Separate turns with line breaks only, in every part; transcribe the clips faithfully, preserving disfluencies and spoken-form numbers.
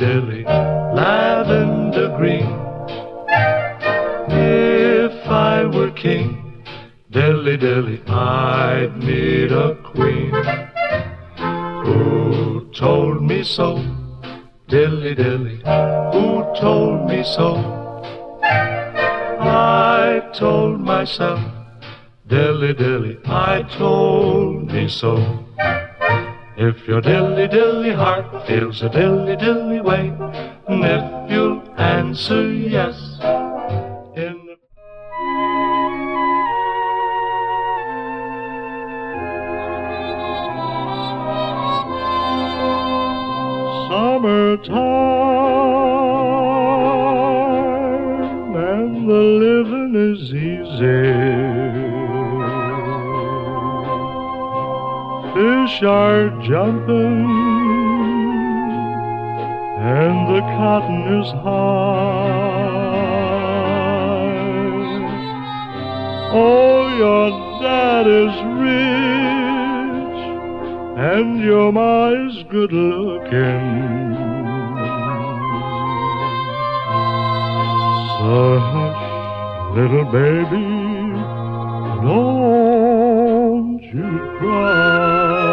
dilly, lavender green. If I were king, dilly dilly, I'd meet a queen who told me so, dilly dilly, who told me so. I told myself, dilly dilly, I told me so. If your dilly dilly heart feels a dilly dilly way, and if you'll answer yes in the summertime and the living is easy. Fish are jumping and the cotton is high. Oh, your dad is rich and your ma is good looking. So hush, little baby, don't you cry.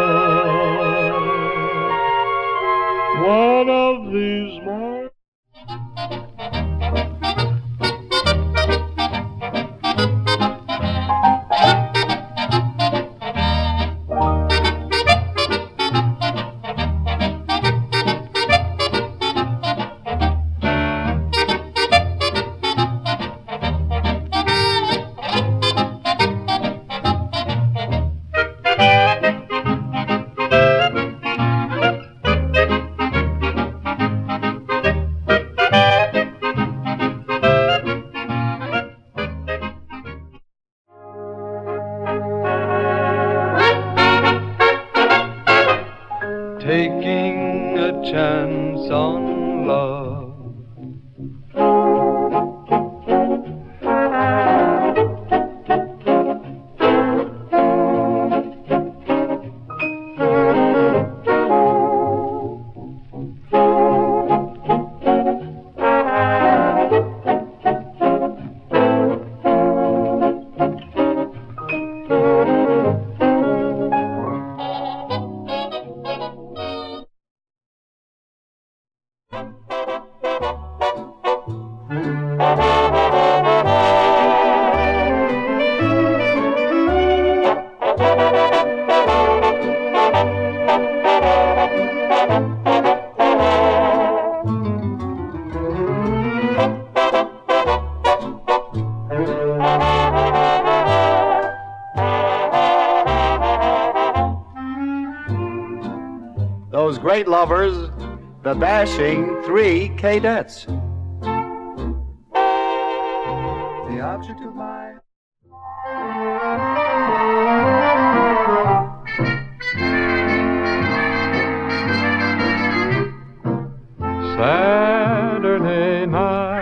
One of these mornings taking a chance on love.
Those great lovers, the Dashing Three Cadettes. The object of my
Saturday night.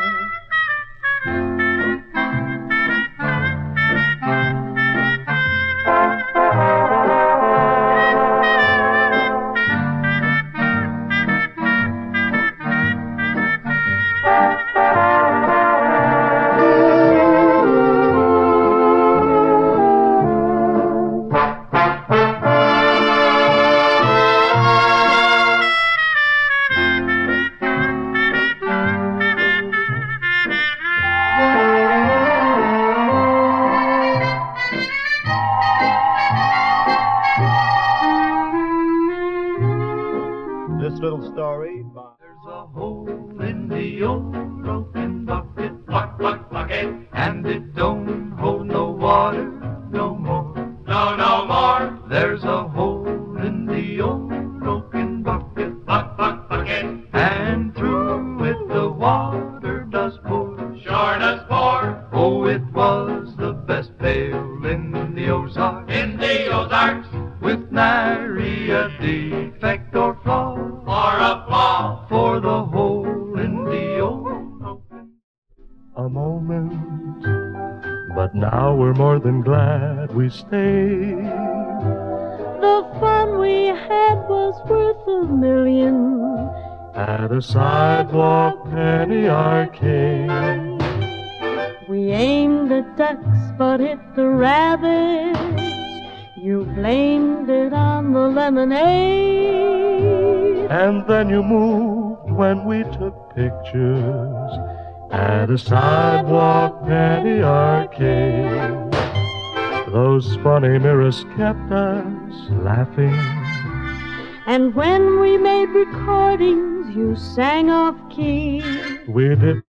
this little story by
There's a hole in the old broken bucket, buck, buck, bucket, and it don't hold no water no more. No, no more. There's a hole in the old broken bucket, buck, buck, bucket, and through it the water does pour. Sure does pour. Oh, it was the best pail in the Ozarks. In the Ozarks. With nary a defect or flaw. Or a flaw. For the hole in the old open. A moment, but now we're more than glad we stayed.
The fun we had was worth a million, at a sidewalk penny arcade.
We aimed at ducks but hit the rabbits. You blamed it on the lemonade.
And then you moved when we took pictures at a sidewalk penny arcade. Those funny mirrors kept us laughing.
And when we made recordings, you sang off key.
We did